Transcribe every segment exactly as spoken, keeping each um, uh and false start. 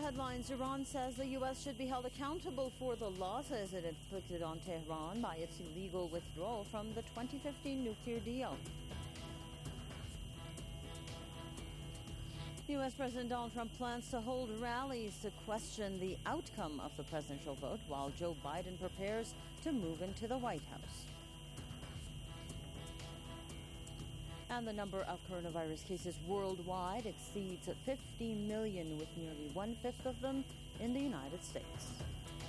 headlines, Iran says the U S should be held accountable for the losses it inflicted on Tehran by its illegal withdrawal from the twenty fifteen nuclear deal. U S President Donald Trump plans to hold rallies to question the outcome of the presidential vote while Joe Biden prepares to move into the White House. And the number of coronavirus cases worldwide exceeds fifty million, with nearly one-fifth of them in the United States.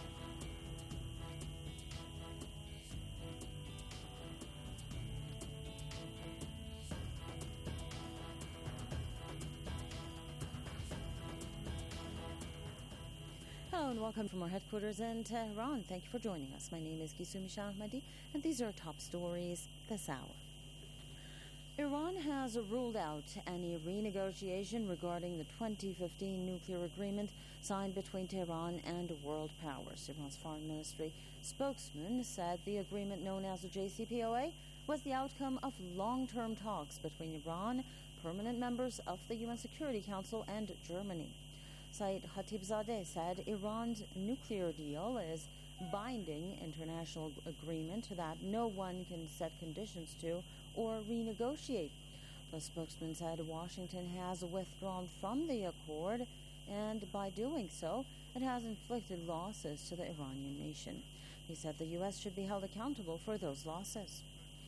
Hello and welcome from our headquarters in Tehran. Thank you for joining us. My name is Gisumi Shahmadi, and these are top stories this hour. Iran has ruled out any renegotiation regarding the twenty fifteen nuclear agreement signed between Tehran and world powers. Iran's foreign ministry spokesman said the agreement, known as the J C P O A, was the outcome of long-term talks between Iran, permanent members of the U N Security Council, and Germany. Saeed Khatibzadeh said Iran's nuclear deal is binding international agreement that no one can set conditions to or renegotiate. The spokesman said Washington has withdrawn from the accord, and by doing so, it has inflicted losses to the Iranian nation. He said the U S should be held accountable for those losses.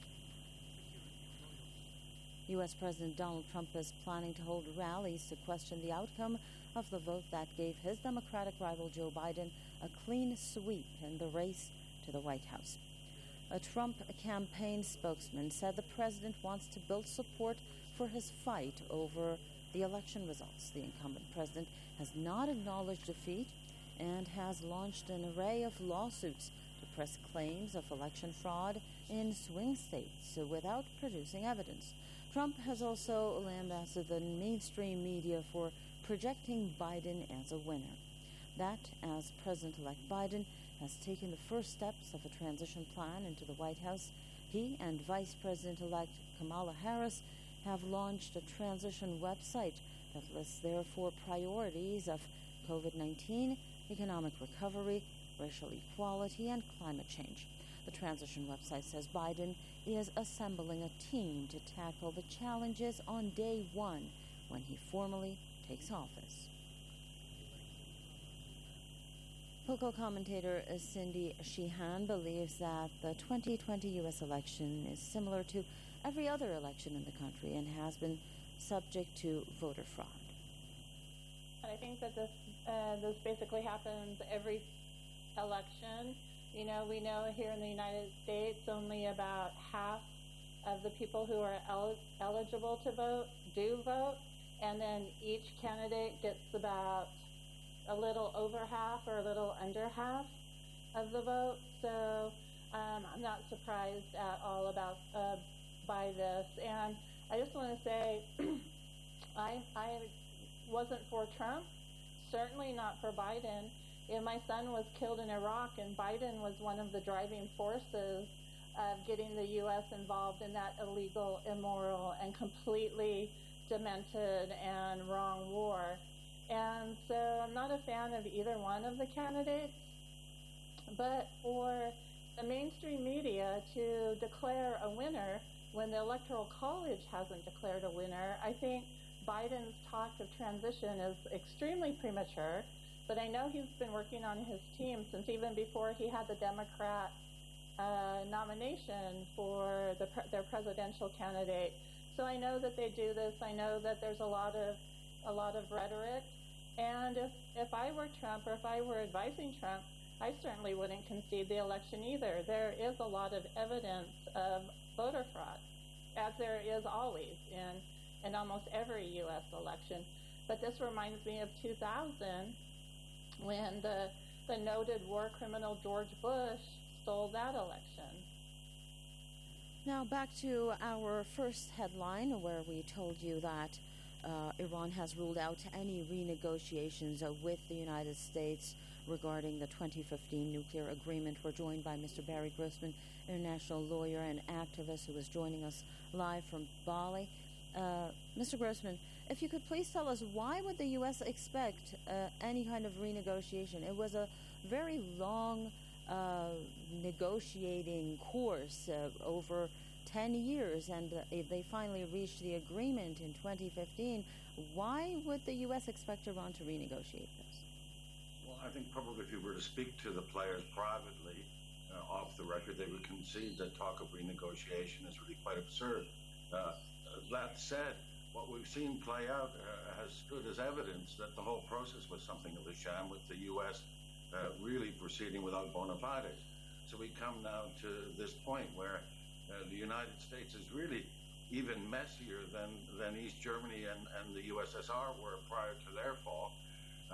U S President Donald Trump is planning to hold rallies to question the outcome of the vote that gave his Democratic rival Joe Biden a clean sweep in the race to the White House. A Trump campaign spokesman said the president wants to build support for his fight over the election results. The incumbent president has not acknowledged defeat and has launched an array of lawsuits to press claims of election fraud in swing states without producing evidence. Trump has also lambasted the mainstream media for projecting Biden as a winner. That, as President-elect Biden has taken the first steps of a transition plan into the White House, he and Vice President-elect Kamala Harris have launched a transition website that lists their four priorities of COVID nineteen, economic recovery, racial equality, and climate change. The transition website says Biden is assembling a team to tackle the challenges on day one when he formally takes office. Political commentator Cindy Sheehan believes that the twenty twenty U S election is similar to every other election in the country and has been subject to voter fraud. I think that this uh, this basically happens every election. You know, we know here in the United States only about half of the people who are el- eligible to vote do vote, and then each candidate gets about a little over half or a little under half of the vote. So um, I'm not surprised at all about uh, by this. And I just want to say I, I wasn't for Trump, certainly not for Biden. And my son was killed in Iraq, and Biden was one of the driving forces of getting the U S involved in that illegal, immoral, and completely demented and wrong war. And so I'm not a fan of either one of the candidates. But for the mainstream media to declare a winner when the Electoral College hasn't declared a winner, I think Biden's talk of transition is extremely premature. But I know he's been working on his team since even before he had the Democrat uh, nomination for the pre- their presidential candidate. So I know that they do this. I know that there's a lot of a lot of rhetoric. And if, if I were Trump, or if I were advising Trump, I certainly wouldn't concede the election either. There is a lot of evidence of voter fraud, as there is always in, in almost every U S election. But this reminds me of two thousand, when the, the noted war criminal George Bush stole that election. Now back to our first headline, where we told you that uh, Iran has ruled out any renegotiations uh, with the United States regarding the twenty fifteen nuclear agreement. We're joined by Mister Barry Grossman, international lawyer and activist, who is joining us live from Bali. Uh, Mister Grossman, if you could please tell us, why would the U S expect uh, any kind of renegotiation? It was a very long uh, negotiating course uh, over ten years, and uh, if they finally reached the agreement in twenty fifteen. Why would the U S expect Iran to renegotiate this? Well, I think probably if you were to speak to the players privately, uh, off the record, they would concede that talk of renegotiation is really quite absurd. Uh, that said, what we've seen play out uh, has stood as evidence that the whole process was something of a sham, with the U S uh, really proceeding without bona fides. So we come now to this point where uh, the United States is really even messier than, than East Germany and, and the U S S R were prior to their fall. Uh,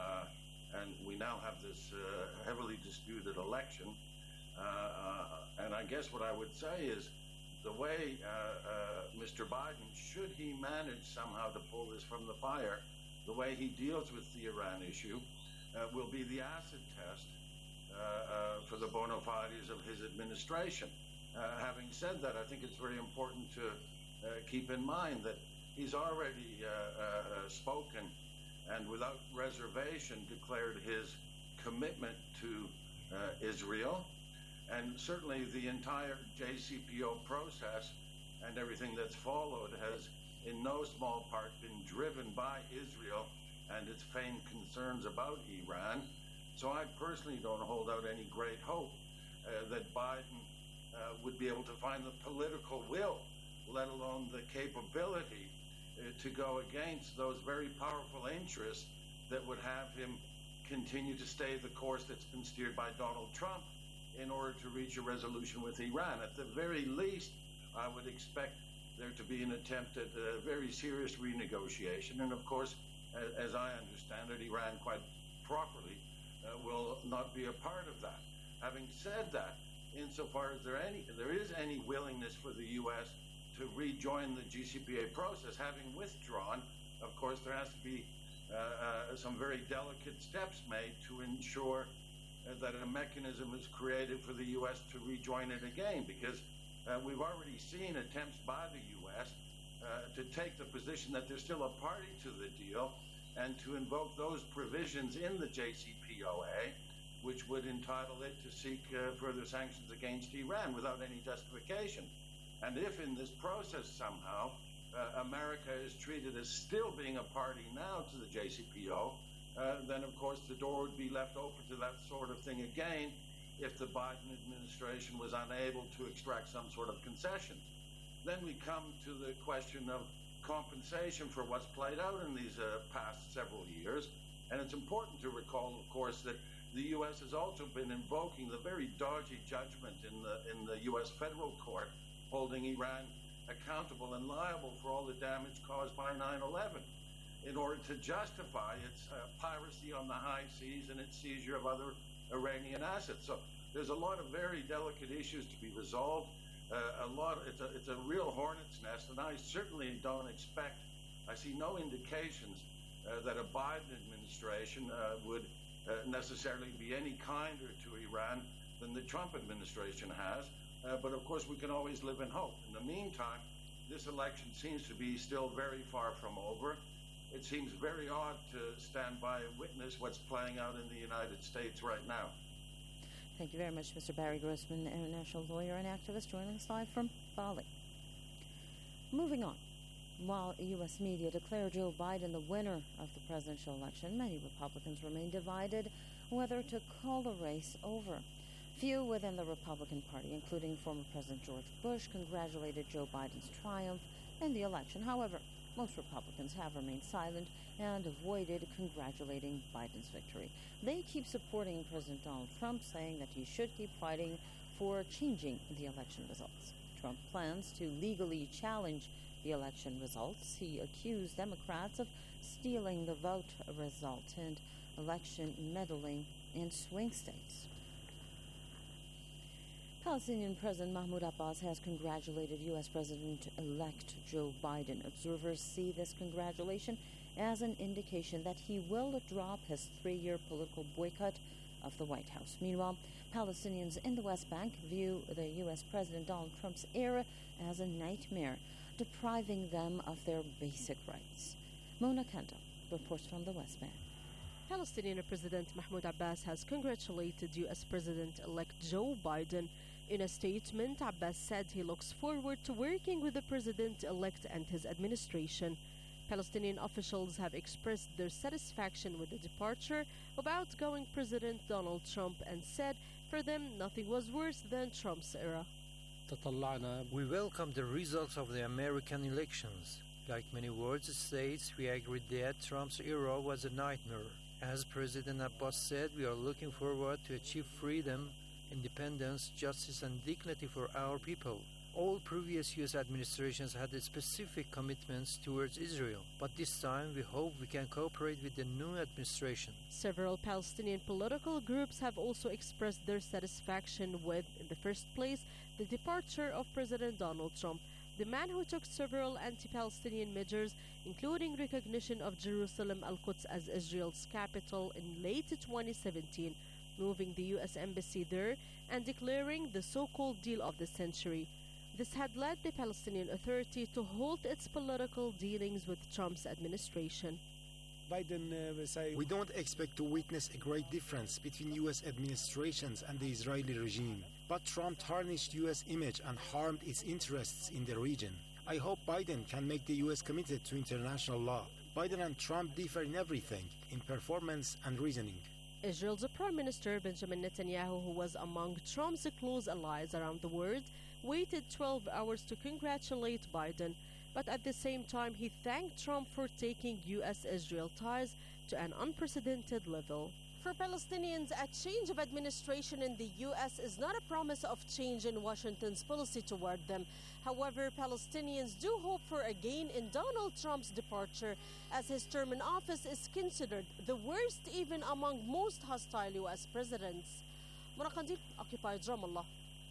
uh, and we now have this uh, heavily disputed election. Uh, uh, and I guess what I would say is, the way uh, uh, Mister Biden, should he manage somehow to pull this from the fire, the way he deals with the Iran issue uh, will be the acid test uh, uh, for the bona fides of his administration. Uh, having said that, I think it's very important to uh, keep in mind that he's already uh, uh, spoken and without reservation declared his commitment to uh, Israel. And certainly the entire J C P O process and everything that's followed has in no small part been driven by Israel and its feigned concerns about Iran. So I personally don't hold out any great hope uh, that Biden uh, would be able to find the political will, let alone the capability uh, to go against those very powerful interests that would have him continue to stay the course that's been steered by Donald Trump in order to reach a resolution with Iran. At the very least, I would expect there to be an attempt at a very serious renegotiation. And of course, as, as I understand it, Iran quite properly uh, will not be a part of that. Having said that, insofar as there, any, there is any willingness for the U S to rejoin the G C P A process, having withdrawn, of course, there has to be uh, uh, some very delicate steps made to ensure uh, that a mechanism is created for the U S to rejoin it again, because uh, we've already seen attempts by the U S uh, to take the position that they're still a party to the deal and to invoke those provisions in the J C P O A which would entitle it to seek uh, further sanctions against Iran without any justification. And if in this process somehow uh, America is treated as still being a party now to the J C P O, uh, then of course the door would be left open to that sort of thing again if the Biden administration was unable to extract some sort of concessions. Then we come to the question of compensation for what's played out in these uh, past several years. And it's important to recall, of course, that the U S has also been invoking the very dodgy judgment in the in the U S federal court, holding Iran accountable and liable for all the damage caused by nine eleven, in order to justify its uh, piracy on the high seas and its seizure of other Iranian assets. So there's a lot of very delicate issues to be resolved. Uh, a lot. It's a it's a real hornet's nest, and I certainly don't expect. I see no indications uh, that a Biden administration uh, would uh, necessarily be any kinder to Iran than the Trump administration has. Uh, but of course, we can always live in hope. In the meantime, this election seems to be still very far from over. It seems very odd to stand by and witness what's playing out in the United States right now. Thank you very much, Mister Barry Grossman, international lawyer and activist, joining us live from Bali. Moving on. While U S media declare Joe Biden the winner of the presidential election, many Republicans remain divided whether to call the race over. Few within the Republican Party, including former President George Bush, congratulated Joe Biden's triumph in the election. However, most Republicans have remained silent and avoided congratulating Biden's victory. They keep supporting President Donald Trump, saying that he should keep fighting for changing the election results. Trump plans to legally challenge the election results. He accused Democrats of stealing the vote result and election meddling in swing states. Palestinian President Mahmoud Abbas has congratulated U S President-elect Joe Biden. Observers see this congratulation as an indication that he will drop his three-year political boycott of the White House. Meanwhile, Palestinians in the West Bank view the U S President Donald Trump's era as a nightmare. depriving them of their basic rights. Mona Kanta reports from the West Bank. Palestinian President Mahmoud Abbas has congratulated U S President-elect Joe Biden. In a statement, Abbas said he looks forward to working with the president-elect and his administration. Palestinian officials have expressed their satisfaction with the departure of outgoing President Donald Trump and said for them nothing was worse than Trump's era. We welcome the results of the American elections. Like many world states, we agreed that Trump's era was a nightmare. As President Abbas said, we are looking forward to achieve freedom, independence, justice, and dignity for our people. All previous U S administrations had specific commitments towards Israel, but this time we hope we can cooperate with the new administration. Several Palestinian political groups have also expressed their satisfaction with, in the first place, the departure of President Donald Trump, the man who took several anti-Palestinian measures, including recognition of Jerusalem Al-Quds as Israel's capital in late twenty seventeen, moving the U S embassy there, and declaring the so-called deal of the century. This had led the Palestinian Authority to halt its political dealings with Trump's administration. Biden uh, say we don't expect to witness a great difference between U S administrations and the Israeli regime, but Trump tarnished U S image and harmed its interests in the region. I hope Biden can make the U S committed to international law. Biden and Trump differ in everything, in performance and reasoning. Israel's Prime Minister Benjamin Netanyahu, who was among Trump's close allies around the world, waited twelve hours to congratulate Biden, but at the same time he thanked Trump for taking U S Israel ties to an unprecedented level. For Palestinians, a change of administration in the U S is not a promise of change in Washington's policy toward them. However, Palestinians do hope for a gain in Donald Trump's departure, as his term in office is considered the worst even among most hostile U S presidents. Mona Kandil, Occupied Ramallah.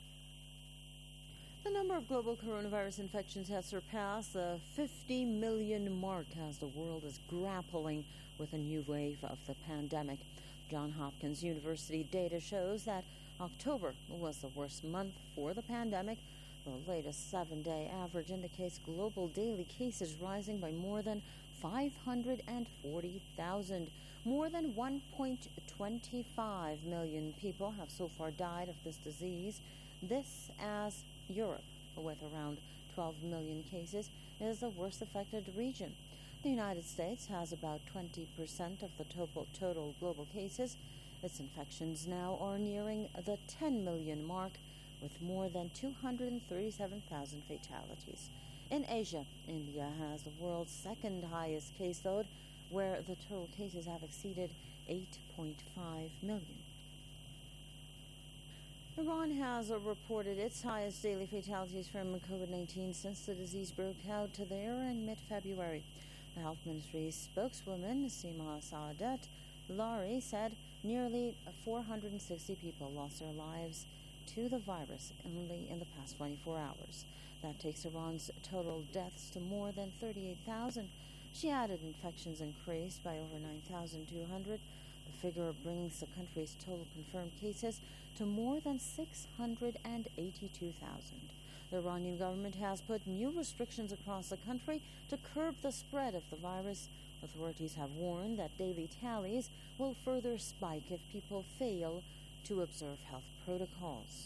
The number of global coronavirus infections has surpassed the fifty million mark as the world is grappling with a new wave of the pandemic. Johns Hopkins University data shows that October was the worst month for the pandemic. The latest seven-day average indicates global daily cases rising by more than five hundred forty thousand. More than one point two five million people have so far died of this disease. This as Europe, with around twelve million cases, is the worst affected region. The United States has about twenty percent of the total, total global cases. Its infections now are nearing the ten million mark, with more than two hundred thirty-seven thousand fatalities. In Asia, India has the world's second highest caseload, where the total cases have exceeded eight point five million. Iran has reported its highest daily fatalities from COVID nineteen since the disease broke out there in mid-February. The Health Ministry's spokeswoman, Sima Saadat Lari, said nearly four hundred sixty people lost their lives to the virus only in the past twenty-four hours. That takes Iran's total deaths to more than thirty-eight thousand. She added infections increased by over nine thousand two hundred. The figure brings the country's total confirmed cases to more than six hundred eighty-two thousand. The Iranian government has put new restrictions across the country to curb the spread of the virus. Authorities have warned that daily tallies will further spike if people fail to observe health protocols.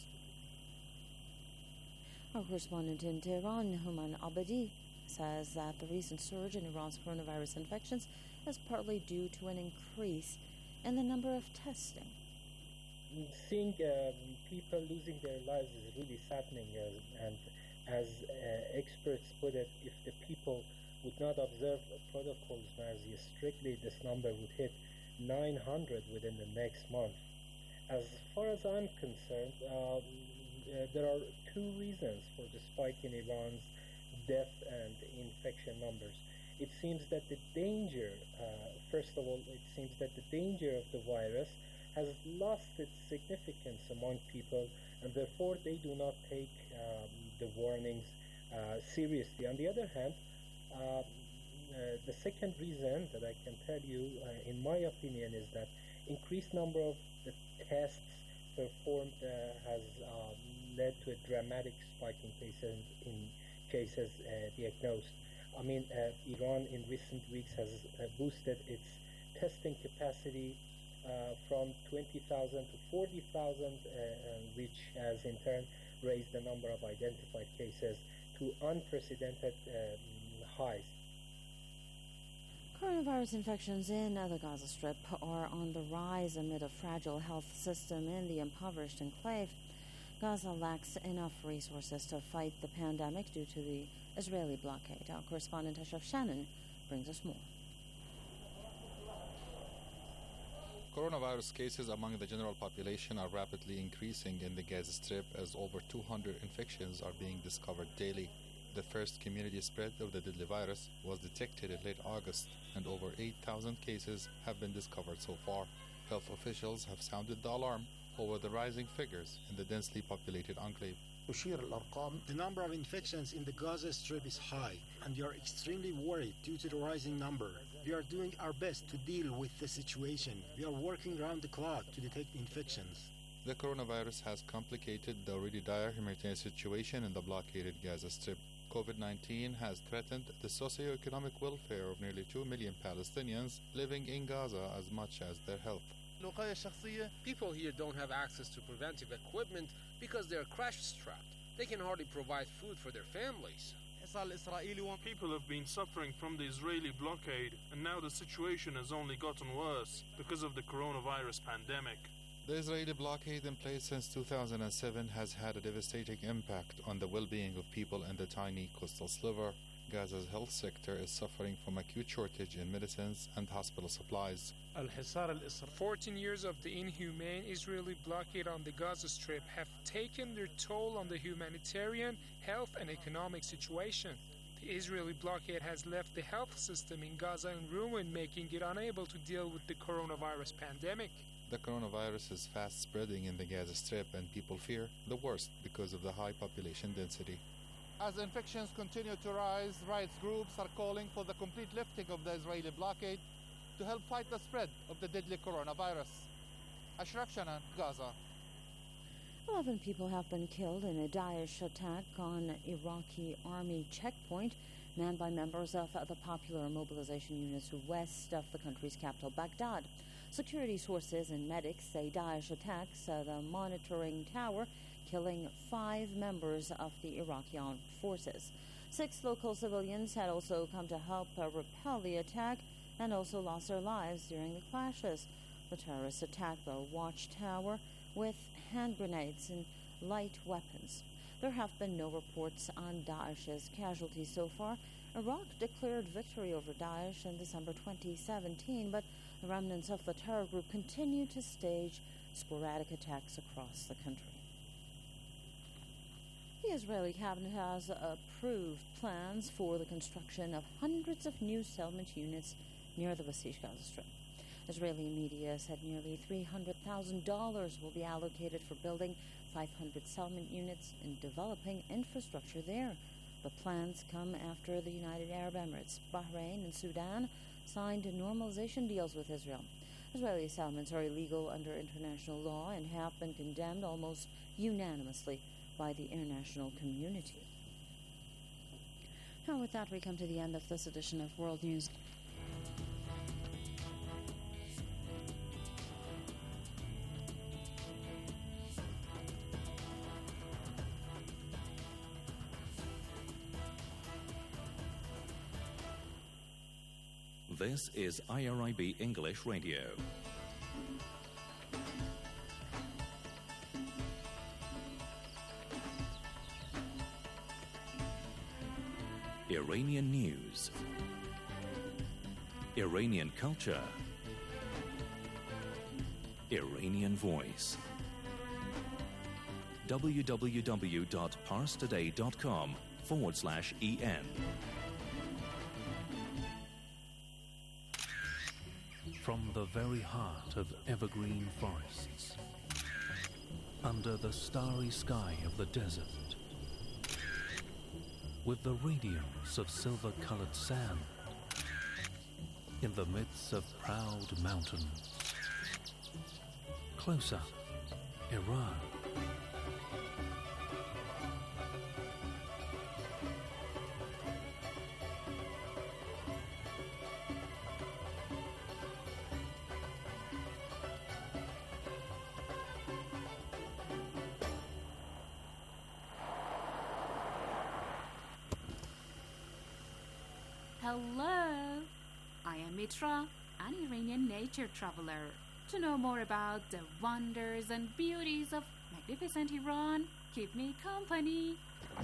Our correspondent in Tehran, Human Abadi, says that the recent surge in Iran's coronavirus infections is partly due to an increase in the number of testing. Seeing uh, people losing their lives is really saddening, uh, and as uh, experts put it, if the people would not observe protocols very strictly, this number would hit nine hundred within the next month. As far as I'm concerned, um, uh, there are two reasons for the spike in Iran's death and infection numbers. It seems that the danger, uh, first of all, it seems that the danger of the virus has lost its significance among people, and therefore they do not take um, the warnings uh, seriously. On the other hand, uh, uh, the second reason that I can tell you, uh, in my opinion, is that increased number of the tests performed uh, has um, led to a dramatic spike in cases in cases uh, diagnosed. I mean, uh, Iran in recent weeks has uh, boosted its testing capacity uh, from twenty thousand to forty thousand, uh, uh, which has in turn raised the number of identified cases to unprecedented um, highs. Coronavirus infections in the Gaza Strip are on the rise amid a fragile health system in the impoverished enclave. Gaza lacks enough resources to fight the pandemic due to the Israeli blockade. Our correspondent Ashraf Shannon brings us more. Coronavirus cases among the general population are rapidly increasing in the Gaza Strip as over two hundred infections are being discovered daily. The first community spread of the deadly virus was detected in late August, and over eight thousand cases have been discovered so far. Health officials have sounded the alarm over the rising figures in the densely populated enclave. The number of infections in the Gaza Strip is high, and we are extremely worried due to the rising number. We are doing our best to deal with the situation. We are working round the clock to detect infections. The coronavirus has complicated the already dire humanitarian situation in the blockaded Gaza Strip. COVID nineteen has threatened the socio-economic welfare of nearly two million Palestinians living in Gaza as much as their health. People here don't have access to preventive equipment because they are crash-strapped. They can hardly provide food for their families. People have been suffering from the Israeli blockade, and now the situation has only gotten worse because of the coronavirus pandemic. The Israeli blockade in place since two thousand seven has had a devastating impact on the well-being of people in the tiny coastal sliver. Gaza's health sector is suffering from acute shortage in medicines and hospital supplies. fourteen years of the inhumane Israeli blockade on the Gaza Strip have taken their toll on the humanitarian, health, and economic situation. The Israeli blockade has left the health system in Gaza in ruin, making it unable to deal with the coronavirus pandemic. The coronavirus is fast spreading in the Gaza Strip, and people fear the worst because of the high population density. As infections continue to rise, rights groups are calling for the complete lifting of the Israeli blockade to help fight the spread of the deadly coronavirus. Ashraf Shannon, Gaza. Eleven people have been killed in a Daesh attack on Iraqi army checkpoint manned by members of the popular mobilization units west of the country's capital, Baghdad. Security sources and medics say Daesh attacks uh, the monitoring tower, killing five members of the Iraqi armed forces. Six local civilians had also come to help uh, repel the attack and also lost their lives during the clashes. The terrorists attacked the watchtower with hand grenades and light weapons. There have been no reports on Daesh's casualties so far. Iraq declared victory over Daesh in December twenty seventeen, but the remnants of the terror group continue to stage sporadic attacks across the country. The Israeli cabinet has approved plans for the construction of hundreds of new settlement units near the besieged Gaza Strip. Israeli media said nearly three hundred thousand dollars will be allocated for building five hundred settlement units and developing infrastructure there. The plans come after the United Arab Emirates, Bahrain, and Sudan signed normalization deals with Israel. Israeli settlements are illegal under international law and have been condemned almost unanimously by the international community. Now with that, we come to the end of this edition of World News. This is I R I B English Radio. Iranian news, Iranian culture, Iranian voice. www.parstoday.com forward slash EN. From the very heart of evergreen forests, under the starry sky of the desert, with the radiance of silver-colored sand, in the midst of proud mountains. Close up, Iran. Hello, I am Mitra, an Iranian nature traveler. To know more about the wonders and beauties of magnificent Iran, keep me company.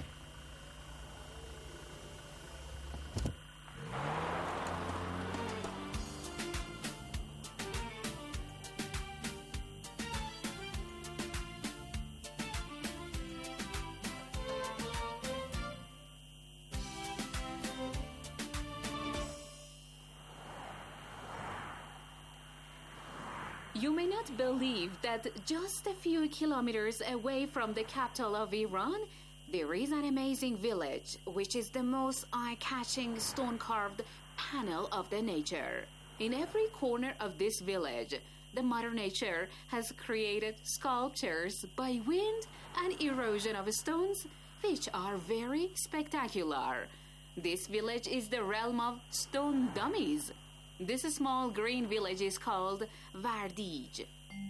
You may not believe that just a few kilometers away from the capital of Iran, there is an amazing village, which is the most eye-catching stone-carved panel of the nature. In every corner of this village, the Mother Nature has created sculptures by wind and erosion of stones, which are very spectacular. This village is the realm of stone dummies. This small green village is called Vardij.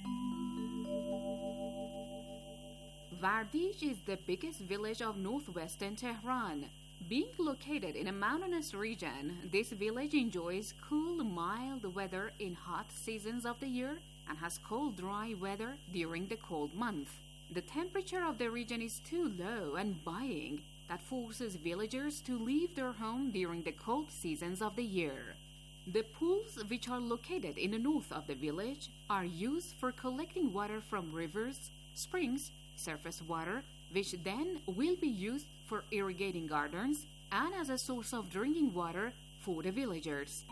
Vardij is the biggest village of northwestern Tehran. Being located in a mountainous region, this village enjoys cool, mild weather in hot seasons of the year and has cold, dry weather during the cold months. The temperature of the region is too low and biting that forces villagers to leave their home during the cold seasons of the year. The pools, which are located in the north of the village, are used for collecting water from rivers, springs, surface water, which then will be used for irrigating gardens and as a source of drinking water for the villagers.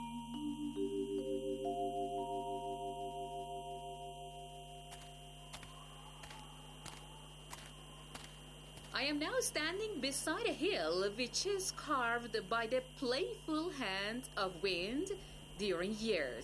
I am now standing beside a hill which is carved by the playful hand of wind during years.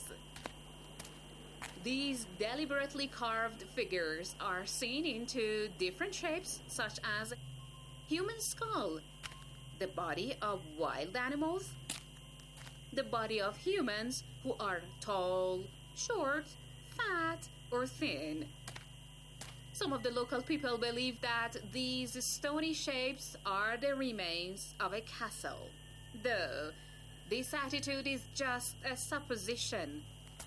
These deliberately carved figures are seen into different shapes, such as human skull, the body of wild animals, the body of humans who are tall, short, fat, or thin. Some of the local people believe that these stony shapes are the remains of a castle, though this attitude is just a supposition.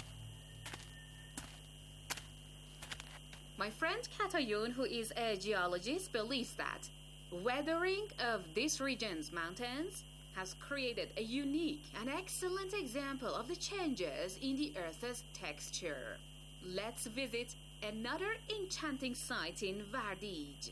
My friend Katayun, who is a geologist, believes that weathering of this region's mountains has created a unique and excellent example of the changes in the Earth's texture. Let's visit another enchanting site in Vardij.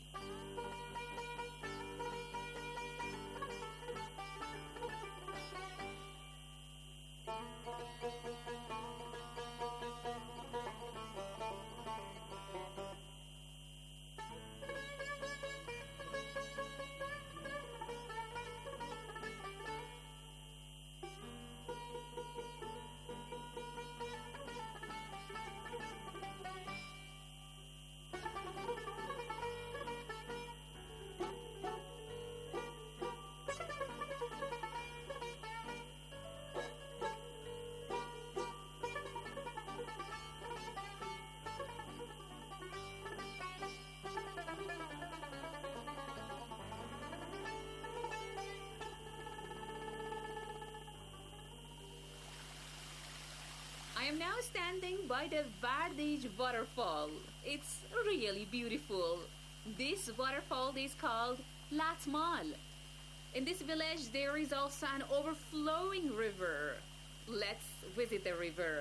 I am now standing by the Vardij waterfall. It's really beautiful. This waterfall is called Latmal. In this village, there is also an overflowing river. Let's visit the river.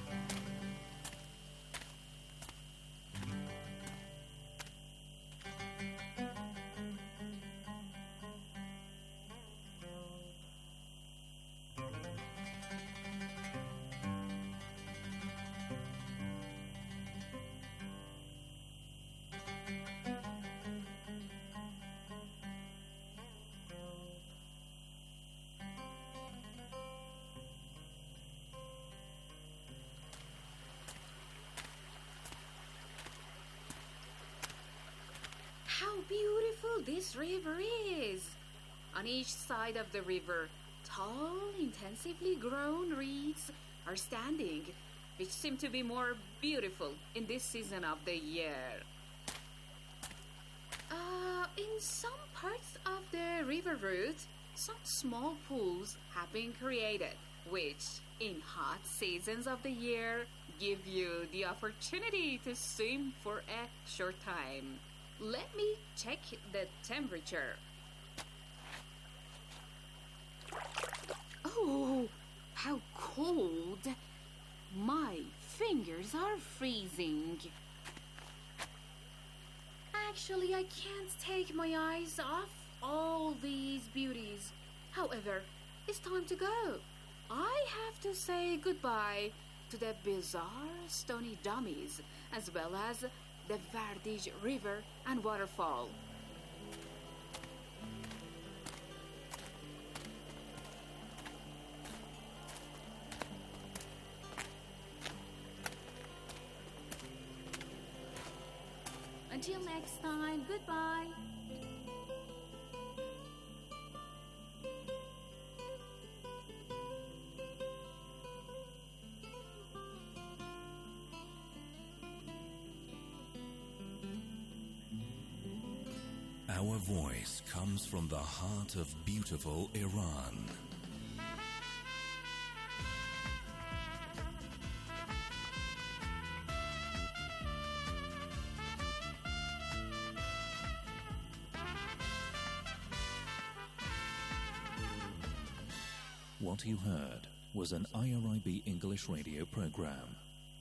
How beautiful this river is! On each side of the river, tall, intensively grown reeds are standing, which seem to be more beautiful in this season of the year. Uh, in some parts of the river route, some small pools have been created, which, in hot seasons of the year, give you the opportunity to swim for a short time. Let me check the temperature. Oh, how cold! My fingers are freezing. Actually, I can't take my eyes off all these beauties. However, it's time to go. I have to say goodbye to the bizarre stony dummies, as well as the Verdij River and waterfall. Until next time, goodbye. Our voice comes from the heart of beautiful Iran. What you heard was an I R I B English radio program.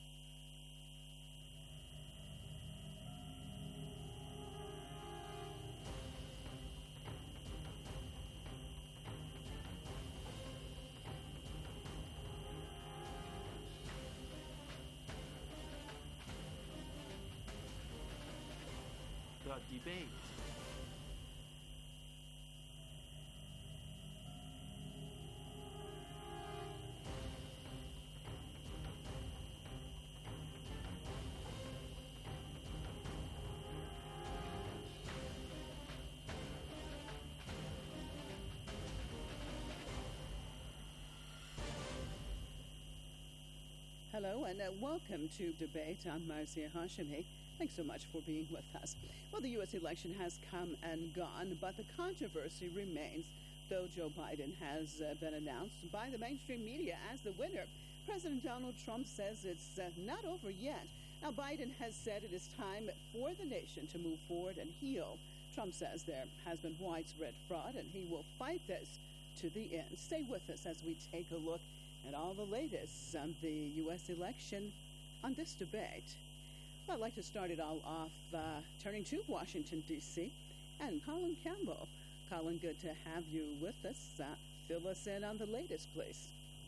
The debate. Hello and uh, welcome to Debate. I'm Marcia Hashemi. Thanks so much for being with us. Well, the U S election has come and gone, but the controversy remains. Though Joe Biden has uh, been announced by the mainstream media as the winner, President Donald Trump says it's uh, not over yet. Now, Biden has said it is time for the nation to move forward and heal. Trump says there has been widespread fraud and he will fight this to the end. Stay with us as we take a look at all the latest on the U S election on this debate. Well, I'd like to start it all off uh, turning to Washington, D C and Colin Campbell. Colin, good to have you with us. Uh, fill us in on the latest, please.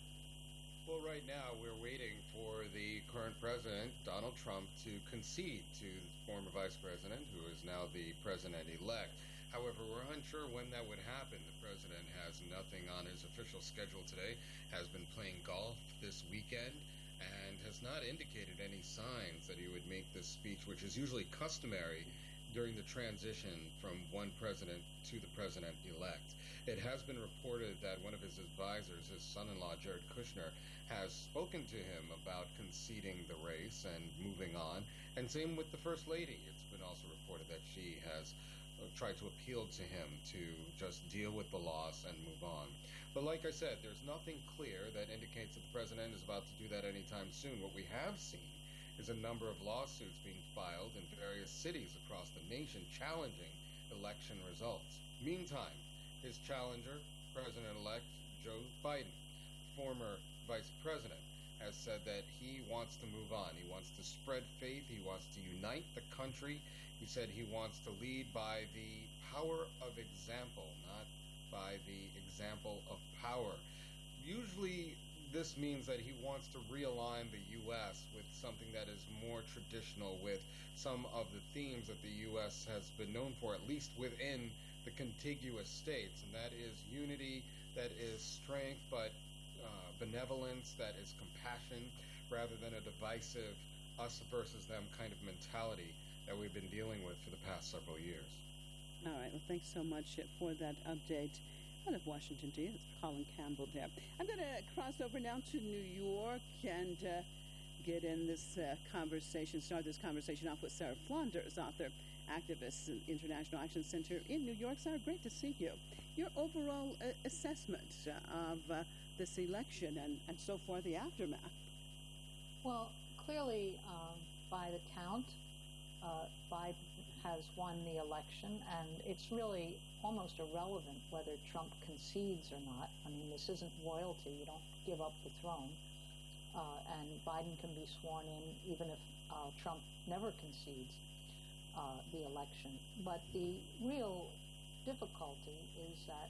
Well, right now we're waiting for the current president, Donald Trump, to concede to the former vice president, who is now the president-elect. However, we're unsure when that would happen. The president has nothing on his official schedule today, has been playing golf this weekend, and has not indicated any signs that he would make this speech, which is usually customary during the transition from one president to the president-elect. It has been reported that one of his advisors, his son-in-law, Jared Kushner, has spoken to him about conceding the race and moving on, and same with the First Lady. It's been also reported that she has tried to appeal to him to just deal with the loss and move on. But like I said, there's nothing clear that indicates that the president is about to do that anytime soon. What we have seen is a number of lawsuits being filed in various cities across the nation challenging election results. Meantime, his challenger, President-elect Joe Biden, former vice president, has said that he wants to move on. He wants to spread faith. He wants to unite the country. He said he wants to lead by the power of example, not by the example of power. Usually, this means that he wants to realign the U S with something that is more traditional, with some of the themes that the U S has been known for, at least within the contiguous states, and that is unity, that is strength, but uh, benevolence, that is compassion, rather than a divisive us versus them kind of mentality that we've been dealing with for the past several years. All right. Well, thanks so much for that update out of Washington, D C. It's Colin Campbell there. I'm going to cross over now to New York and uh, get in this uh, conversation, start this conversation off with Sarah Flanders, author activist in International Action Center in New York. Sarah, great to see you. Your overall uh, assessment uh, of uh, this election and, and so far the aftermath? Well, clearly, um, by the count, uh, Biden has won the election, and it's really almost irrelevant whether Trump concedes or not. I mean, this isn't royalty. You don't give up the throne. Uh, and Biden can be sworn in even if uh, Trump never concedes uh, the election. But the real difficulty is that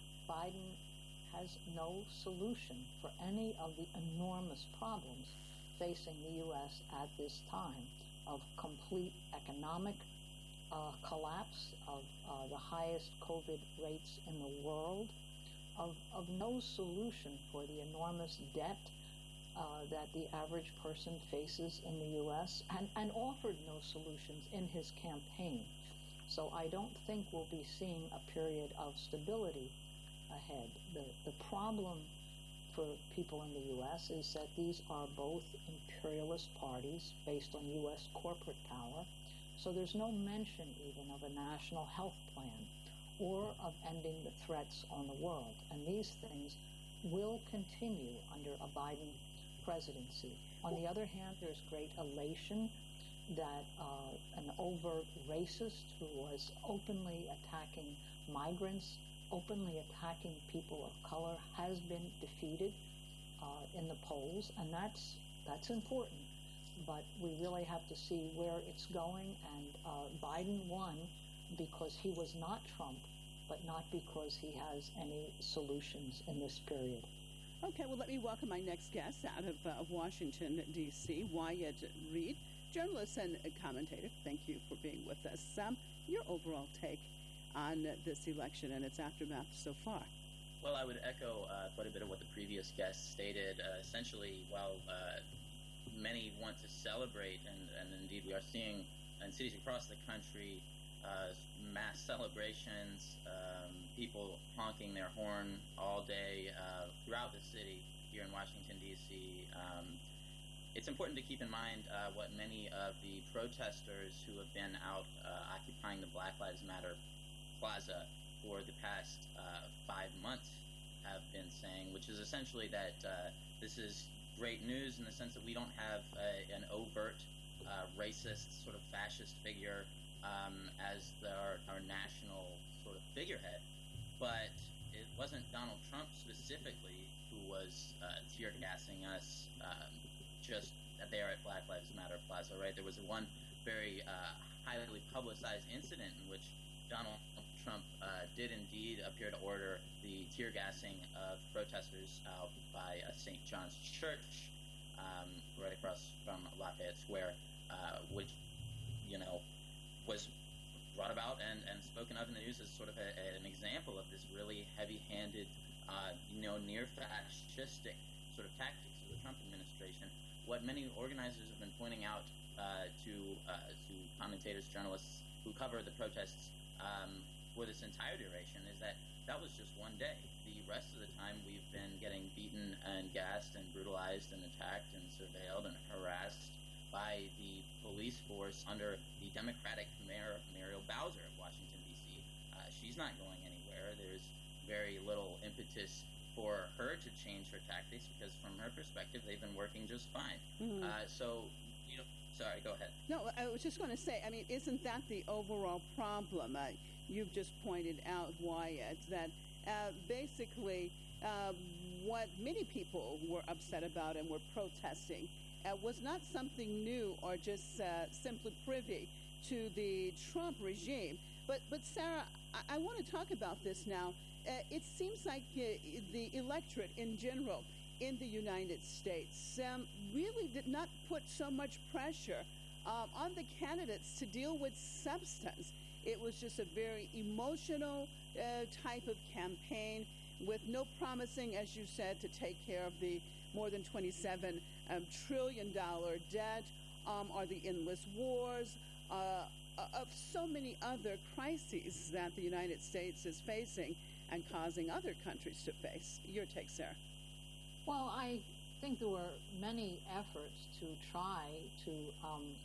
Biden has no solution for any of the enormous problems facing the U S at this time of complete economic uh, collapse, of uh, the highest COVID rates in the world, of, of no solution for the enormous debt uh, that the average person faces in the U S, and, and offered no solutions in his campaign. So I don't think we'll be seeing a period of stability ahead. The, the problem for people in the U S is that these are both imperialist parties based on U S corporate power. So there's no mention even of a national health plan or of ending the threats on the world. And these things will continue under a Biden presidency. On the other hand, there's great elation that uh, an overt racist who was openly attacking migrants, openly attacking people of color, has been defeated uh, in the polls, and that's that's important. But we really have to see where it's going, and uh, Biden won because he was not Trump, but not because he has any solutions in this period. Okay, well, let me welcome my next guest out of uh, Washington, D C, Wyatt Reed, journalist and commentator. Thank you for being with us. Um, your overall take on this election and its aftermath so far? Well, I would echo uh, quite a bit of what the previous guest stated. Uh, essentially, while uh, many want to celebrate, and, and indeed we are seeing in cities across the country uh, mass celebrations, um, people honking their horn all day uh, throughout the city here in Washington, D C, um, it's important to keep in mind uh, what many of the protesters who have been out uh, occupying the Black Lives Matter Plaza for the past uh, five months have been saying, which is essentially that uh, this is great news in the sense that we don't have a, an overt uh, racist sort of fascist figure um, as the, our, our national sort of figurehead. But it wasn't Donald Trump specifically who was uh, tear gassing us um, just there at Black Lives Matter Plaza, right? There was one very uh, highly publicized incident in which Donald Trump uh, did indeed appear to order the tear gassing of protesters out by uh, Saint John's Church, um, right across from Lafayette Square, uh, which, you know, was brought about and, and spoken of in the news as sort of a, an example of this really heavy-handed, uh, you know, near-fascistic sort of tactics of the Trump administration. What many organizers have been pointing out uh, to uh, to commentators, journalists who cover the protests um, for this entire duration is that that was just one day. The rest of the time we've been getting beaten and gassed and brutalized and attacked and surveilled and harassed by the police force under the Democratic Mayor Muriel Bowser of Washington, D C. Uh, she's not going anywhere. There's very little impetus for her to change her tactics because from her perspective, they've been working just fine. Mm-hmm. Uh, so, you know, sorry, go ahead. No, I was just going to say, I mean, isn't that the overall problem? Uh, you've just pointed out, Wyatt, that uh, basically uh, what many people were upset about and were protesting uh, was not something new or just uh, simply privy to the Trump regime. But, but Sarah, I, I want to talk about this now. Uh, it seems like uh, the electorate in general in the United States um, really did not put so much pressure um, on the candidates to deal with substance. It was just a very emotional uh, type of campaign with no promising, as you said, to take care of the more than twenty-seven um, trillion dollars debt um, or the endless wars uh, of so many other crises that the United States is facing and causing other countries to face. Your take, Sarah. Well, I think there were many efforts to try to um,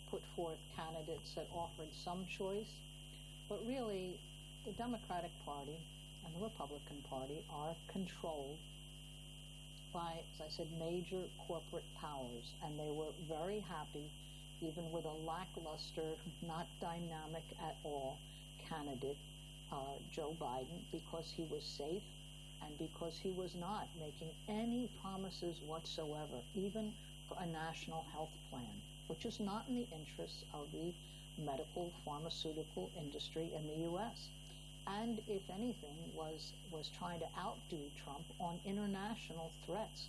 put forth candidates that offered some choice, but really the Democratic Party and the Republican Party are controlled by, as I said, major corporate powers, and they were very happy, even with a lackluster, not dynamic at all candidate, uh, Joe Biden, because he was safe and because he was not making any promises whatsoever, even for a national health plan, which is not in the interests of the medical pharmaceutical industry in the U S, and if anything was was trying to outdo Trump on international threats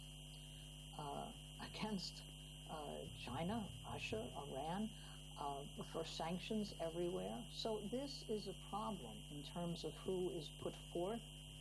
uh, against uh, China, Russia, Iran, uh, for sanctions everywhere. So this is a problem in terms of who is put forth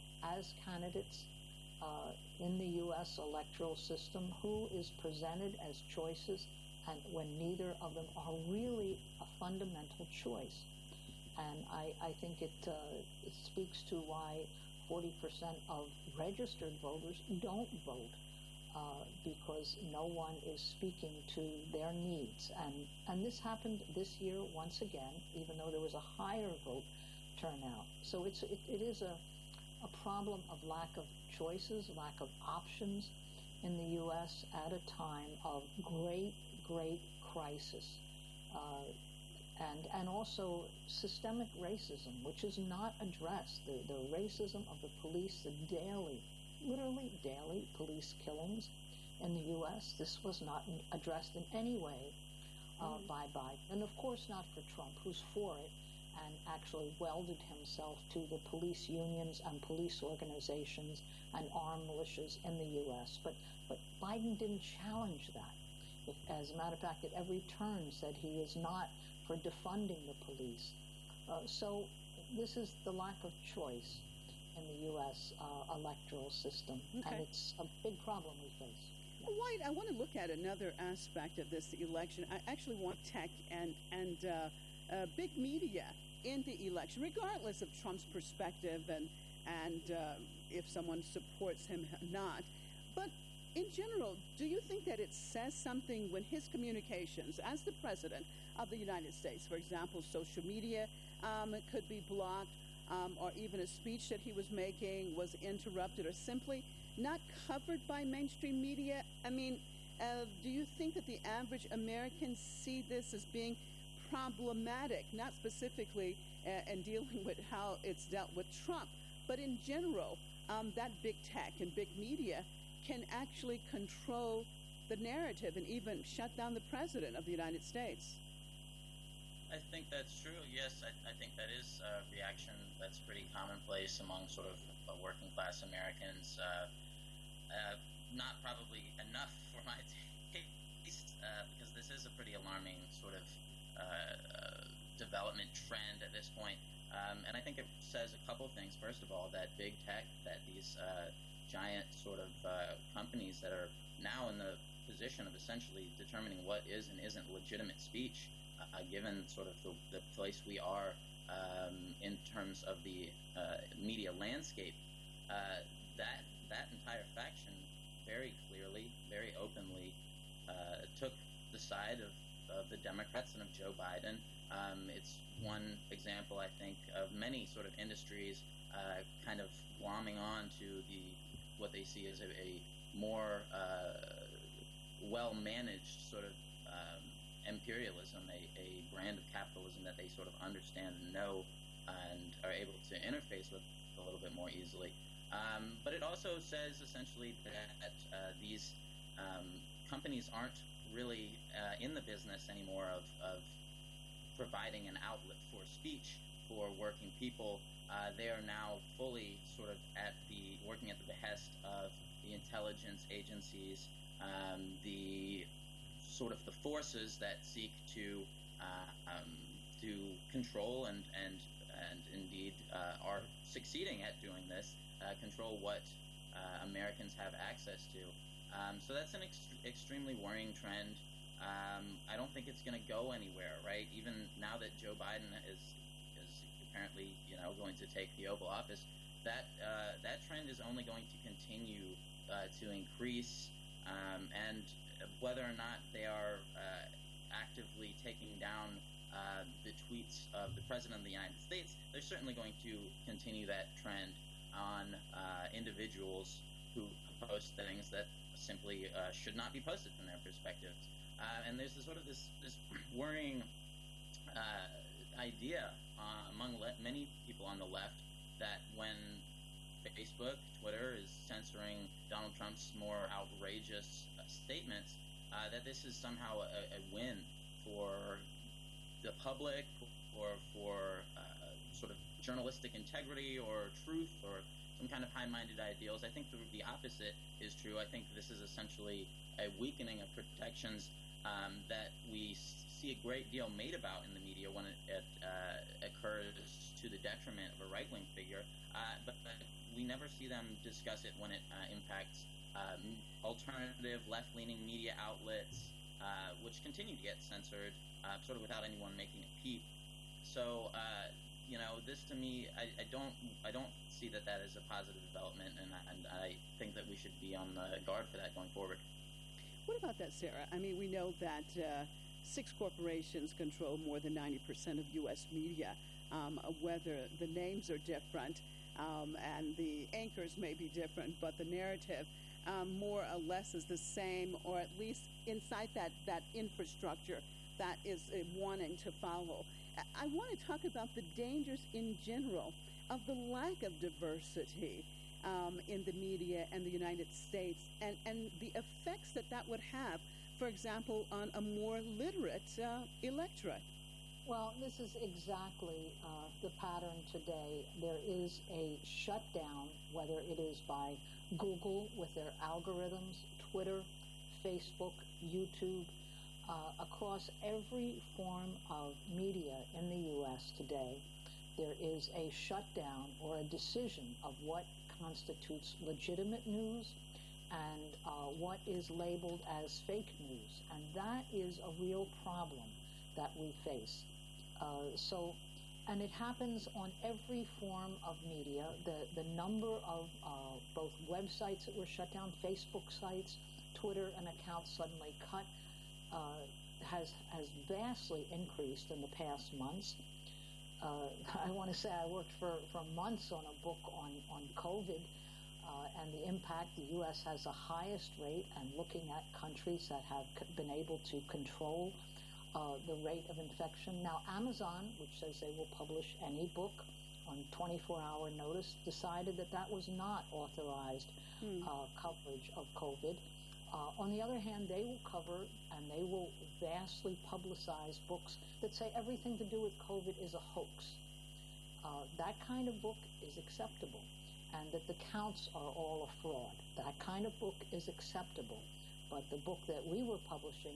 as candidates uh, in the U S electoral system, who is presented as choices, and when neither of them are really a fundamental choice. And I, I think it, uh, it speaks to why forty percent of registered voters don't vote, uh, because no one is speaking to their needs. And, and this happened this year once again, even though there was a higher vote turnout. So it's, it, it is a, a problem of lack of choices, lack of options in the U S at a time of great, great crisis. Uh, And, and also systemic racism, which is not addressed. The, the racism of the police, the daily, literally daily police killings in the U S, this was not addressed in any way uh, mm. by Biden. And of course not for Trump, who's for it and actually welded himself to the police unions and police organizations and armed militias in the U S. But, but Biden didn't challenge that. If, as a matter of fact, at every turn said he is not for defunding the police. Uh, so this is the lack of choice in the U S uh, electoral system, okay. And it's a big problem we face. Well, White, I want to look at another aspect of this election. I actually want tech and, and uh, uh, big media in the election, regardless of Trump's perspective and, and uh, if someone supports him or not. But in general, do you think that it says something when his communications as the president of the United States, for example, social media um, could be blocked, um, or even a speech that he was making was interrupted or simply not covered by mainstream media? I mean, uh, do you think that the average American see this as being problematic, not specifically uh, in dealing with how it's dealt with Trump, but in general, um, that big tech and big media can actually control the narrative and even shut down the president of the United States? I think that's true. Yes, I, I think that is a reaction that's pretty commonplace among sort of uh, working class Americans. Uh, uh, not probably enough for my taste, uh, because this is a pretty alarming sort of uh, uh, development trend at this point. Um, and I think it says a couple things. First of all, that big tech, that these uh, giant sort of uh, companies that are now in the position of essentially determining what is and isn't legitimate speech, uh, given sort of the, the place we are um, in terms of the uh, media landscape, uh, that that entire faction very clearly, very openly uh, took the side of, of the Democrats and of Joe Biden. Um, it's one example, I think, of many sort of industries uh, kind of glomming on to the what they see as a, a more uh, well-managed sort of um, imperialism, a, a brand of capitalism that they sort of understand and know and are able to interface with a little bit more easily. Um, but it also says essentially that uh, these um, companies aren't really uh, in the business anymore of, of providing an outlet for speech for working people. Uh, they are now fully sort of at the working at the behest of the intelligence agencies, um, the sort of the forces that seek to uh, um, to control and and and indeed uh, are succeeding at doing this, uh, control what uh, Americans have access to. Um, so that's an ext- extremely worrying trend. Um, I don't think it's going to go anywhere, right? Even now that Joe Biden is is apparently, you know, going to take the Oval Office, that uh, that trend is only going to continue uh, to increase. Um, and whether or not they are uh, actively taking down uh, the tweets of the President of the United States, they're certainly going to continue that trend on uh, individuals who post things that simply uh, should not be posted from their perspectives. Uh, and there's this sort of this, this worrying uh, idea uh, among le- many people on the left that when Facebook, Twitter is censoring Donald Trump's more outrageous uh, statements, uh, that this is somehow a, a win for the public or for uh, sort of journalistic integrity or truth or some kind of high-minded ideals. I think the, the opposite is true. I think this is essentially a weakening of protections um, that we see a great deal made about in the media when it, it uh, occurs to the detriment of a right-wing figure, uh, but, but we never see them discuss it when it uh, impacts um, alternative left-leaning media outlets, uh, which continue to get censored, uh, sort of without anyone making a peep. So, uh, you know, this to me, I, I don't, I don't see that that is a positive development, and, and I think that we should be on the guard for that going forward. What about that, Sarah? I mean, we know that uh, six corporations control more than ninety percent of U S media. Um, whether the names are different um, and the anchors may be different, but the narrative um, more or less is the same, or at least inside that, that infrastructure that is uh, wanting to follow. I, I want to talk about the dangers in general of the lack of diversity um, in the media and the United States, and, and the effects that that would have, for example, on a more literate uh, electorate. Well, this is exactly uh, the pattern today. There is a shutdown, whether it is by Google with their algorithms, Twitter, Facebook, YouTube, uh, across every form of media in the U S today, there is a shutdown or a decision of what constitutes legitimate news and uh, what is labeled as fake news. And that is a real problem that we face. Uh, so, and it happens on every form of media. The, the number of uh, both websites that were shut down, Facebook sites, Twitter, and accounts suddenly cut, uh, has, has vastly increased in the past months. Uh, I want to say I worked for, for months on a book on, on COVID uh, and the impact. The U S has the highest rate, and looking at countries that have been able to control Uh, the rate of infection. Now, Amazon, which says they will publish any book on twenty-four hour notice, decided that that was not authorized mm. uh, coverage of COVID. Uh, on the other hand, they will cover and they will vastly publicize books that say everything to do with COVID is a hoax. Uh, that kind of book is acceptable, and that the counts are all a fraud. That kind of book is acceptable, but the book that we were publishing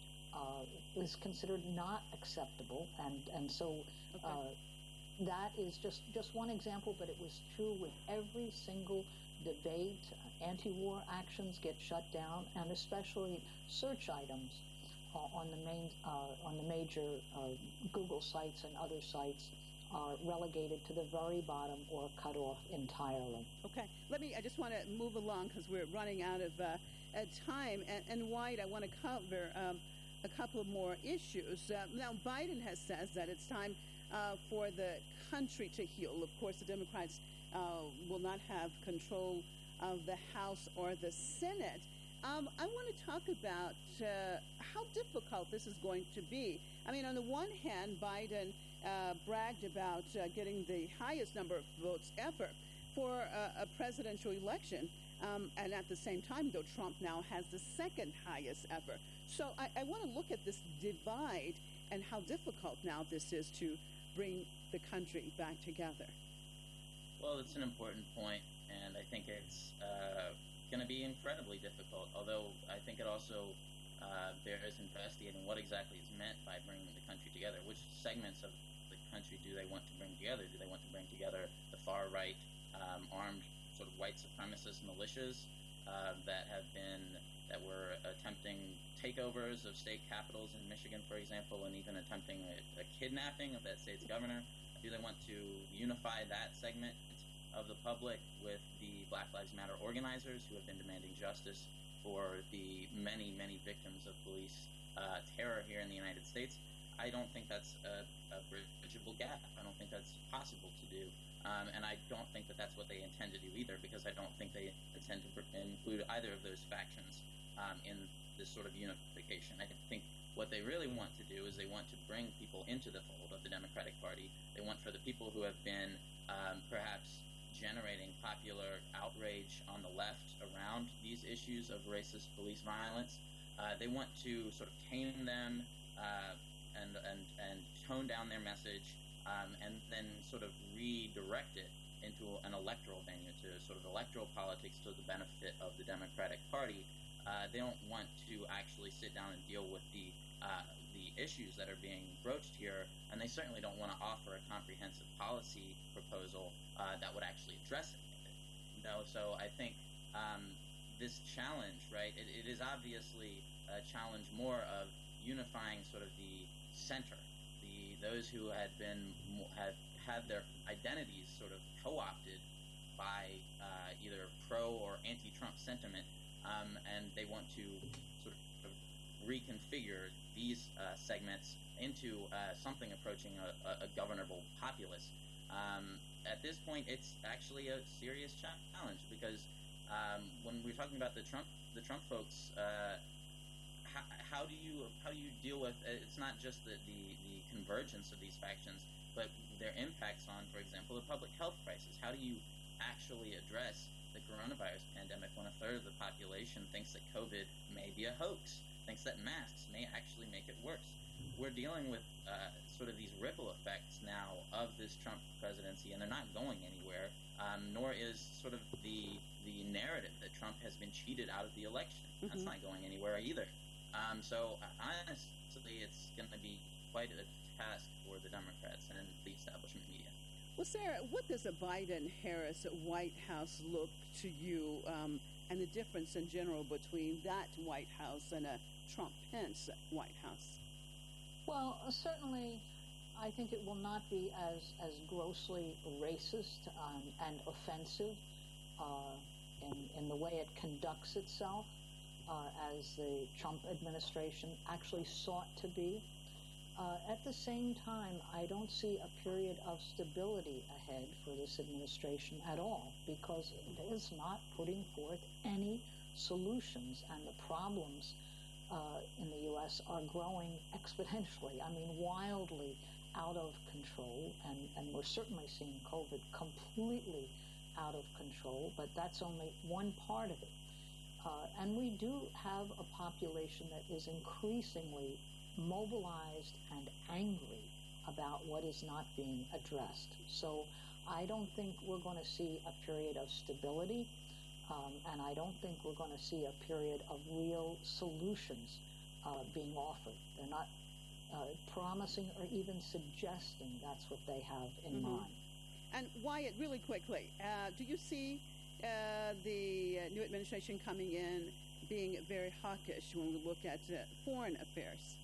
Uh, is considered not acceptable, and and so okay. uh, that is just just one example, but it was true with every single debate. Uh, anti-war actions get shut down, and especially search items uh, on the main uh, on the major uh, Google sites and other sites are relegated to the very bottom or cut off entirely. Okay, let me. I just want to move along because we're running out of uh, uh, time. And, and White, I want to cover Um, a couple of more issues. Uh, now, Biden has said that it's time uh, for the country to heal. Of course, the Democrats uh, will not have control of the House or the Senate. Um, I want to talk about uh, how difficult this is going to be. I mean, on the one hand, Biden uh, bragged about uh, getting the highest number of votes ever for uh, a presidential election. Um, and at the same time, though, Trump now has the second highest ever. So I, I want to look at this divide and how difficult now this is to bring the country back together. Well, it's an important point, and I think it's uh, going to be incredibly difficult, although I think it also uh, bears investigating what exactly is meant by bringing the country together. Which segments of the country do they want to bring together? Do they want to bring together the far-right um, armed sort of white supremacist militias uh, that have been that were attempting takeovers of state capitals in Michigan, for example, and even attempting a, a kidnapping of that state's governor? Do they want to unify that segment of the public with the Black Lives Matter organizers who have been demanding justice for the many, many victims of police uh, terror here in the United States, I don't think that's a, a bridgeable gap. I don't think that's possible to do. Um, and I don't think that that's what they intend to do either, because I don't think they intend to include either of those factions um, in this sort of unification. I think what they really want to do is they want to bring people into the fold of the Democratic Party. They want for the people who have been um, perhaps generating popular outrage on the left around these issues of racist police violence, uh, they want to sort of tame them uh, and, and, and tone down their message um, and then sort of redirect it into an electoral venue, to sort of electoral politics to the benefit of the Democratic Party. Uh, they don't want to actually sit down and deal with the uh, the issues that are being broached here, and they certainly don't want to offer a comprehensive policy proposal uh, that would actually address any of it. You know, so I think um, this challenge, right, it, it is obviously a challenge more of unifying sort of the center, the those who had been had had their identities sort of co-opted by uh, either pro or anti-Trump sentiment. Um, and they want to sort of reconfigure these uh, segments into uh, something approaching a, a governable populace. Um, at this point, it's actually a serious challenge because um, when we're talking about the Trump, the Trump folks, uh, how, how do you how do you deal with? It's not just the, the the convergence of these factions, but their impacts on, for example, the public health crisis. How do you actually address the coronavirus pandemic when a third of the population thinks that COVID may be a hoax, thinks that masks may actually make it worse? We're dealing with uh, sort of these ripple effects now of this Trump presidency, and they're not going anywhere, um, nor is sort of the the narrative that Trump has been cheated out of the election. Mm-hmm. That's not going anywhere either. Um, so honestly, it's going to be quite a task for the Democrats and the establishment media. Well, Sarah, what does a Biden-Harris White House look to you, um, and the difference in general between that White House and a Trump-Pence White House? Well, uh, certainly, I think it will not be as, as grossly racist um, and offensive uh, in, in the way it conducts itself uh, as the Trump administration actually sought to be. Uh, at the same time, I don't see a period of stability ahead for this administration at all, because it is not putting forth any solutions, and the problems uh, in the U S are growing exponentially. I mean, wildly out of control, and, and we're certainly seeing COVID completely out of control, but that's only one part of it. Uh, and we do have a population that is increasingly mobilized and angry about what is not being addressed. So I don't think we're going to see a period of stability, um, and I don't think we're going to see a period of real solutions uh, being offered. They're not uh, promising or even suggesting that's what they have in mm-hmm. mind. And Wyatt, really quickly, uh, do you see uh, the uh, new administration coming in being very hawkish when we look at uh, foreign affairs?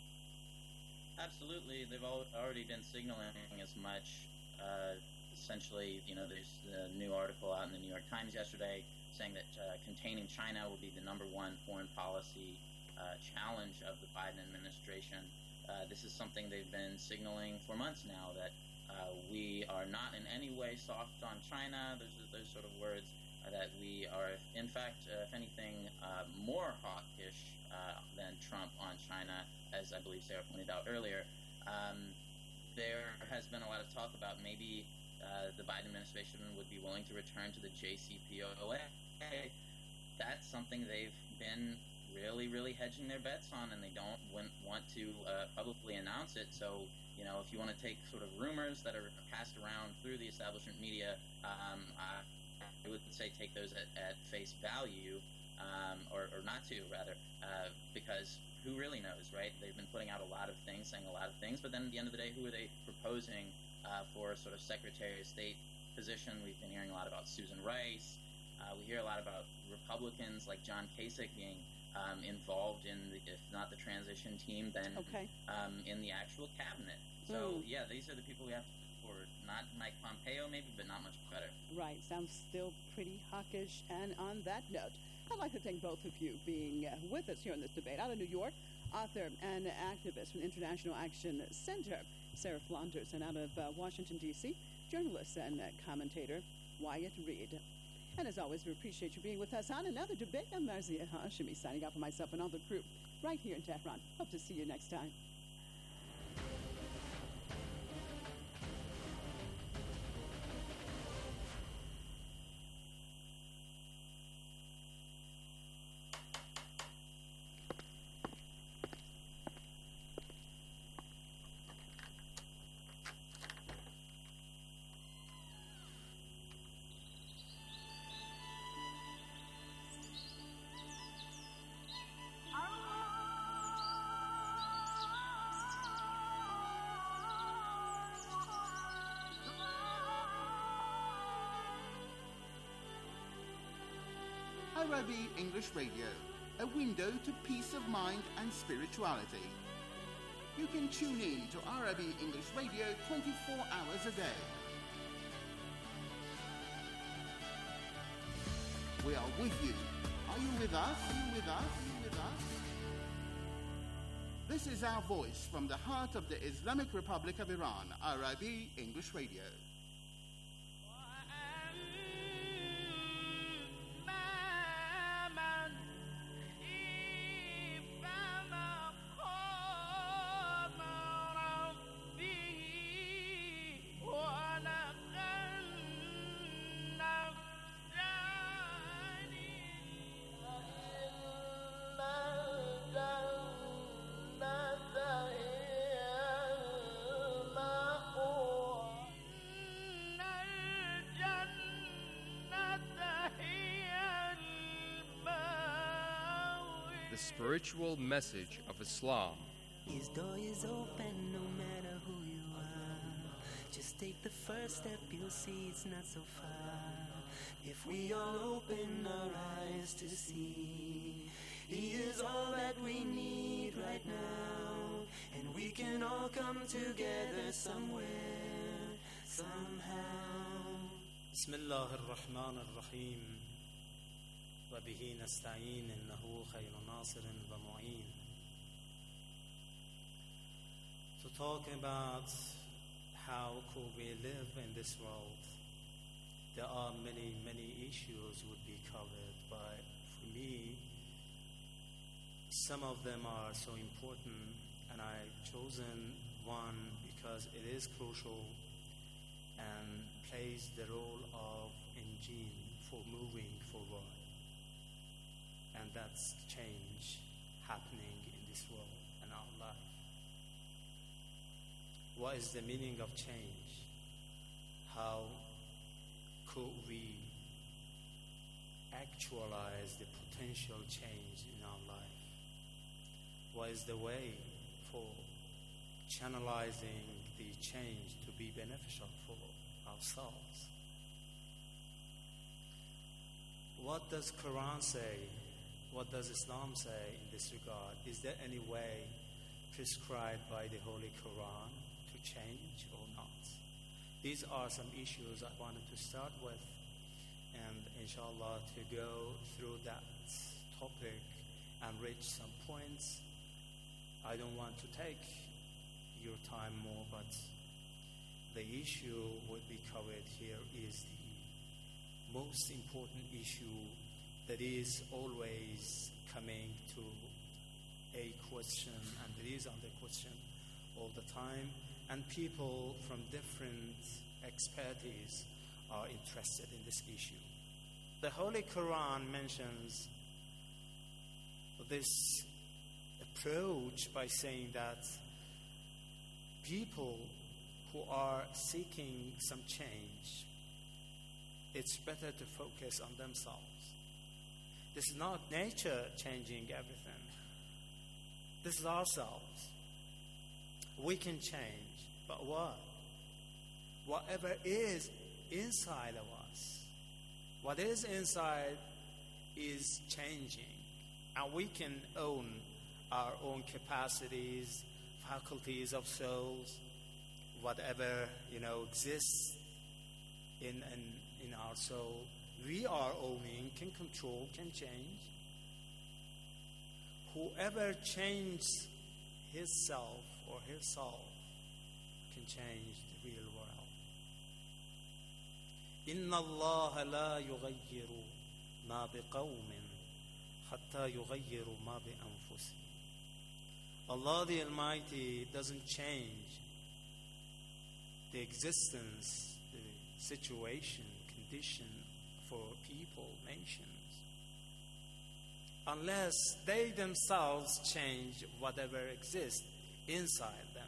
Absolutely. They've al- already been signaling as much. Uh, essentially, you know, there's a new article out in the New York Times yesterday saying that uh, containing China will be the number one foreign policy uh, challenge of the Biden administration. Uh, this is something they've been signaling for months now, that uh, we are not in any way soft on China. Those are those sort of words. Uh, that we are, in fact, uh, if anything, uh, more hawkish uh, than Trump on China, as I believe Sarah pointed out earlier. Um, there has been a lot of talk about maybe uh, the Biden administration would be willing to return to the J C P O A. That's something they've been really, really hedging their bets on, and they don't want to uh, publicly announce it. So, you know, if you want to take sort of rumors that are passed around through the establishment media, um, I, I would say take those at, at face value, um, or, or not to, rather, uh, because who really knows, right? They've been putting out a lot of things, saying a lot of things, but then at the end of the day, who are they proposing uh, for a sort of Secretary of State position? We've been hearing a lot about Susan Rice. Uh, we hear a lot about Republicans like John Kasich being um, involved in, the, if not the transition team, then okay. um, in the actual cabinet. So, mm. yeah, these are the people we have to forward. Not Mike Pompeo, maybe, but not much better. Right. Sounds still pretty hawkish. And on that note, I'd like to thank both of you being uh, with us here in this debate. Out of New York, Author and activist from International Action Center, Sarah Flanders, and out of uh, Washington, D C, journalist and uh, commentator Wyatt Reed. And as always, we appreciate you being with us on another debate. I'm Marzieh Hashemi, signing out for myself and all the crew right here in Tehran. Hope to see you next time. Arabi English Radio, a window to peace of mind and spirituality. You can tune in to Arabi English Radio twenty-four hours a day. We are with you. Are you with us? Are you with us? Are you with us? This is our voice from the heart of the Islamic Republic of Iran, Arabi English Radio. The spiritual message of Islam. His door is open no matter who you are. Just take the first step, you'll see it's not so far. If we all open our eyes to see, He is all that we need right now. And we can all come together somewhere, somehow. بسم الله الرحمن الرحيم وبه نستعين إنه خير ناصر ومعين. To talk about how could we live in this world, there are many, many issues would be covered, but for me, some of them are so important, and I've chosen one because it is crucial and plays the role of engine for moving forward. And that's change happening in this world and our life. What is the meaning of change? How could we actualize the potential change in our life? What is the way for channelizing the change to be beneficial for ourselves? What does Quran say? What does Islam say in this regard? Is there any way prescribed by the Holy Quran to change or not? These are some issues I wanted to start with, and inshallah to go through that topic and reach some points. I don't want to take your time more, but the issue would be covered here is the most important issue that is always coming to a question, and it is under question all the time, and people from different expertise are interested in this issue. The Holy Quran mentions this approach by saying that people who are seeking some change, it's better to focus on themselves. This is not nature changing everything. This is ourselves. We can change, but what? Whatever is inside of us, what is inside is changing, and we can own our own capacities, faculties of souls, whatever, you know, exists in, in, in our soul. We are owning, can control, can change. whoever changes his self or herself can change the real world. إن الله لا يغير ما بقوم حتى يغيروا ما بأنفسهم. Allah the Almighty doesn't change the existence, the situation, condition for people, nations, unless they themselves change whatever exists inside them.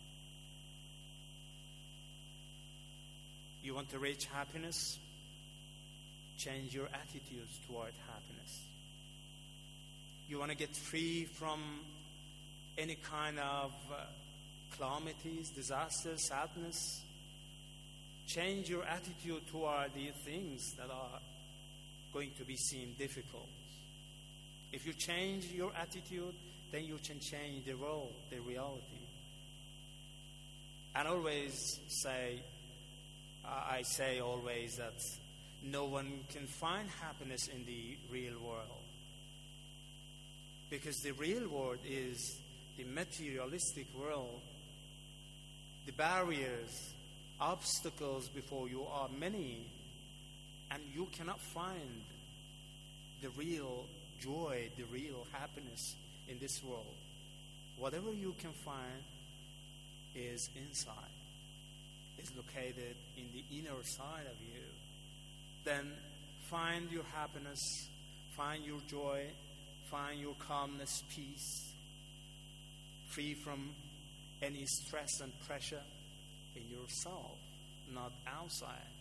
You want to reach happiness? Change your attitudes toward happiness. You want to get free from any kind of uh, calamities, disasters, sadness? Change your attitude toward the things that are going to be seen difficult. If you change your attitude, then you can change the world, the reality. And always say, I say always that no one can find happiness in the real world. Because the real world is the materialistic world. The barriers, obstacles before you are many, and you cannot find the real joy, the real happiness in this world. Whatever you can find is inside, is located in the inner side of you. Then find your happiness, find your joy, find your calmness, peace, free from any stress and pressure in yourself, not outside.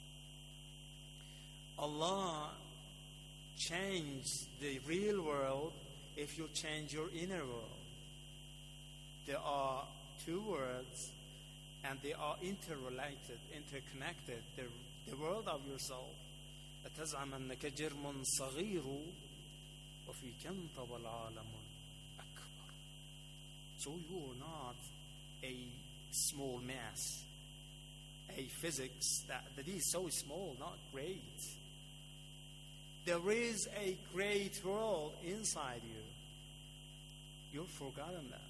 Allah changes the real world if you change your inner world. There are two words, and they are interrelated, interconnected. The, the world of yourself. أتزعم أنك جرم صغير وفيك انطوى العالم أكبر. So you are not a small mass, a physics that, that is so small, not great. There is a great world inside you. You've forgotten that.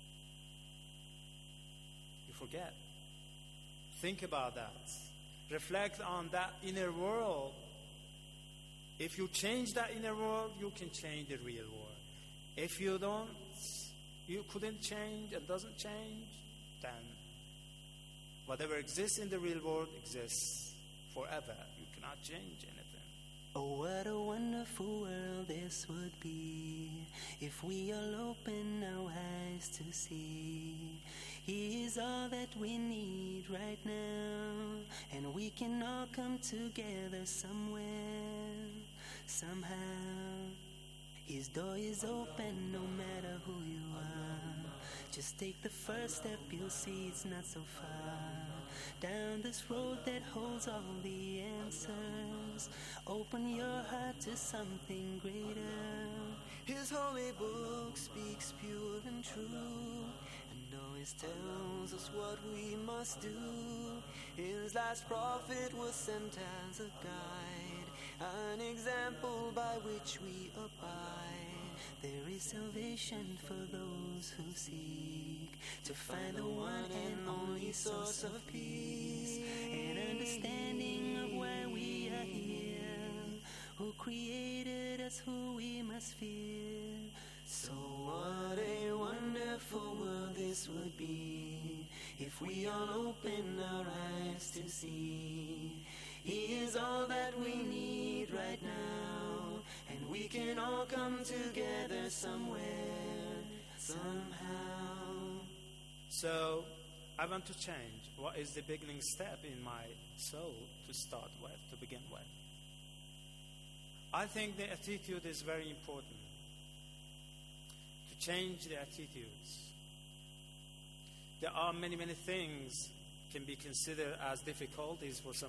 You forget. Think about that. Reflect on that inner world. If you change that inner world, you can change the real world. If you don't, you couldn't change and doesn't change, then whatever exists in the real world exists forever. You cannot change anything. Oh, what a wonderful world this would be if we all open our eyes to see. He is all that we need right now, and we can all come together somewhere, somehow. His door is open no matter who you are. Just take the first step, you'll see it's not so far. Down this road that holds all the answers, open your heart to something greater. His holy book speaks pure and true, and always tells us what we must do. His last prophet was sent as a guide, an example by which we abide. There is salvation for those who seek to find the one and only source of peace, and understanding of why we are here, who created us, who we must fear. So what a wonderful world this would be if we all open our eyes to see. He is all that we need right now, and we can all come together somewhere, somehow. So, I want to change. What is the beginning step in my soul to start with, to begin with? I think the attitude is very important. To change the attitudes. There are many, many things can be considered as difficulties for some